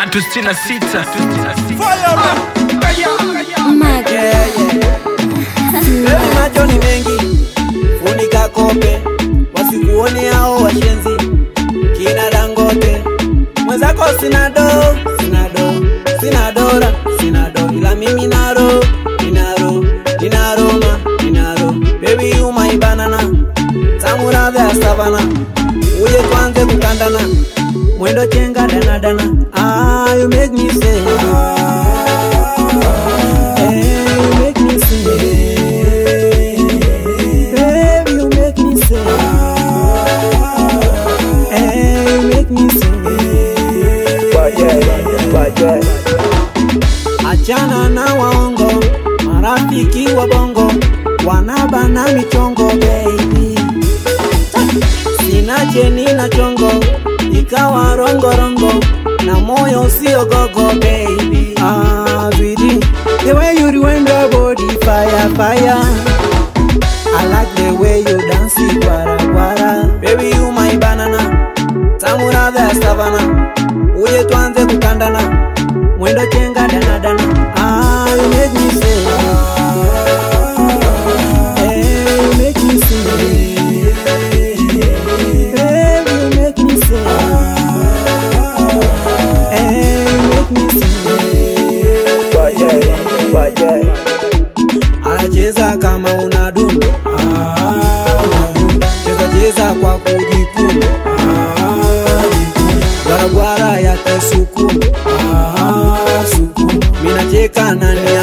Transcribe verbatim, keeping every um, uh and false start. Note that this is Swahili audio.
tatu sitini na sita. Macho ni mengi, funika kope, wasikuone hao washenzi, kina Dangote. Mwenzako sina do, sina do, sina dora, sina do, ila mimi naro, ninaro, ninaroma, ninaro. Baby you my banana, tamura the savana, uje kwanze kukandana, mwendo chenga dana dana. Ah, you make me say, hey, you make me say, baby you make me say, hey, you make me say. Achana na waongo, marafiki wa bongo, wanabana michongo baby. Sina cheni na chongo, ikawa rongo rongo, na moyo sio gogo baby. Ah, sweetie, the way you rewind your body, fire, fire. I like the way you dance it, guara, guara. Baby you my banana, tamura the savana, uje tuanze kukandana, mwendo chenga dana dana. Ah, you make me say, hey, you make me say, baby you make me say, hey, you make me say. Baje, baje. Anacheza kama unadundo, ah, unadundo. Cheza cheza kwa kujikuna, ah, jikuna. Gwara gwara ya kisukumu, ah, sukumu. Mina cheka nani